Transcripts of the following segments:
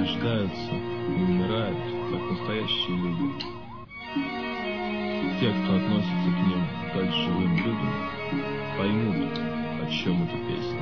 рождаются и умирают, как настоящие люди. Те, кто относится к ним как к живым людям, поймут, о чем эта песня.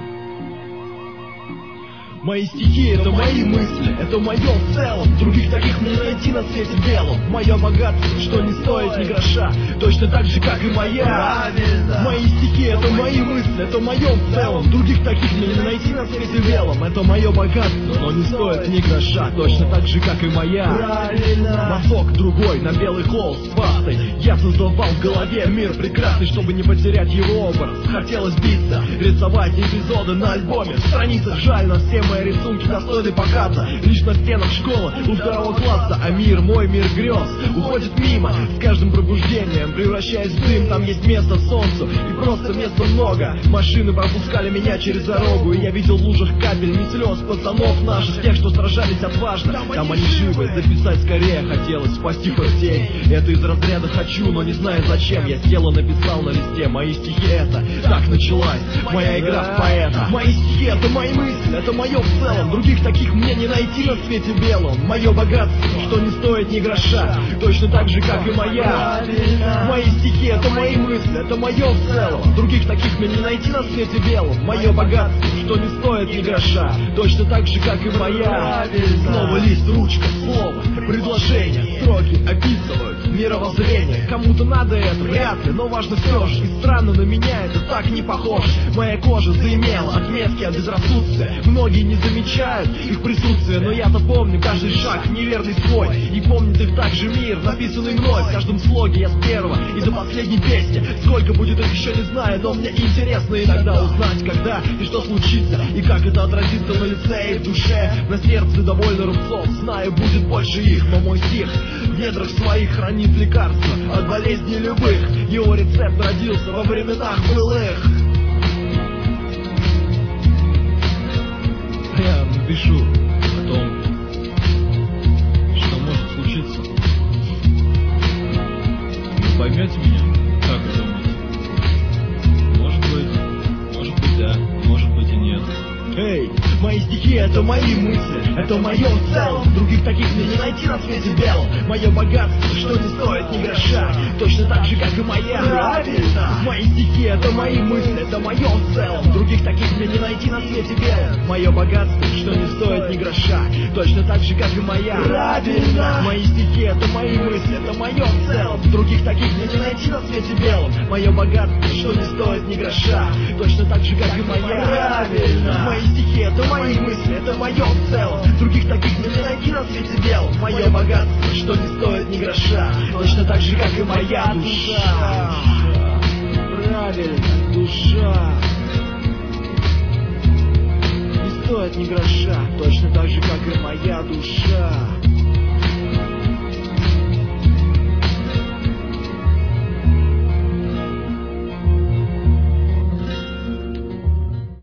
Мои стихи — это мои мысли, это мое в целом. Других таких мне не найти на свете белом. Мое богатство, что не стоит ни гроша, точно так же, как и моя. Мои стихи — это мои мысли, это мое в целом. Других таких мне не найти на свете белом. Это мое богатство, но не стоит ни гроша, точно так же, как и моя. Мазок другой на белый холст с пастой. Я создавал в голове мир прекрасный, чтобы не потерять его образ. Хотелось биться, рисовать эпизоды на альбоме. В страницах жаль, на все мои рисунки достойны показа. Лишь на стенах школы у второго класса. А мир, мой мир грез, уходит мимо. С каждым пробуждением превращаясь в дым. Там есть место солнцу, и просто места много. Машины пропускали меня через дорогу, и я видел в лужах капель, не слез пацанов наших, тех, что сражались отважно. Там они живы, записать скорее хотелось, спасти хоть тень. Это из разряда хочу, но не знаю зачем. Я сел и написал на листе мои стихи. Это так началась моя игра в поэта. Мои стихи — это мои мысли, это мое в целом. Других таких мне не найти на свете белом. Мое богатство, что не стоит ни гроша, точно так же, как и моя. Мои стихи — это мои мысли, это мое в целом. Других таких мне не найти на свете белом. Мое богатство, что не стоит ни гроша, точно так же, как и моя. Снова лист, ручка, слово, предложение, строки описывают мировоззрение. Кому-то надо это, вряд ли, но важно все же. И странно, на меня это так не похоже. Моя кожа заимела отметки от безрассудствия. Многие не замечают их присутствие, но я-то помню каждый шаг неверный свой. И помнит их также мир, написанный мной. В каждом слоге я с первого и до последней песни. Сколько будет их еще не знаю, но мне интересно иногда узнать, когда и что случится, и как это отразится на лице и в душе. На сердце довольно рубцов, знаю, будет больше их. Но мой стих в недрах своих хранит лекарства от болезней любых. Его рецепт родился во временах былых. Я напишу о том, что может случиться. Вы поймете меня? Как вы думаете? Может быть да, может быть и нет. Эй, мои стихи — это мои мысли, это мое в целом. Других таких мне не найти на свете белом. Мое богатство, что не стоит ни гроша, точно так же, как и моя. Правильно. Мои стихи — это мои мысли, это мое в целом. Других таких мне не найти на свете белом. Мое богатство, что не стоит ни гроша, точно так же, как и моя. Правильно. Мои стихи — это мои мысли, это мое в целом. Других таких мне не найти на свете белом. Мое богатство, что не стоит ни гроша, точно так же, как и моя. Правильно. Мои стихи — это мои мысли, это мое в целом. Других таких мне не найти на свете белом. Мое богатство, что не стоит ни гроша, точно так же, как и моя душа. Правильно, душа не стоит ни гроша, точно так же, как и моя душа.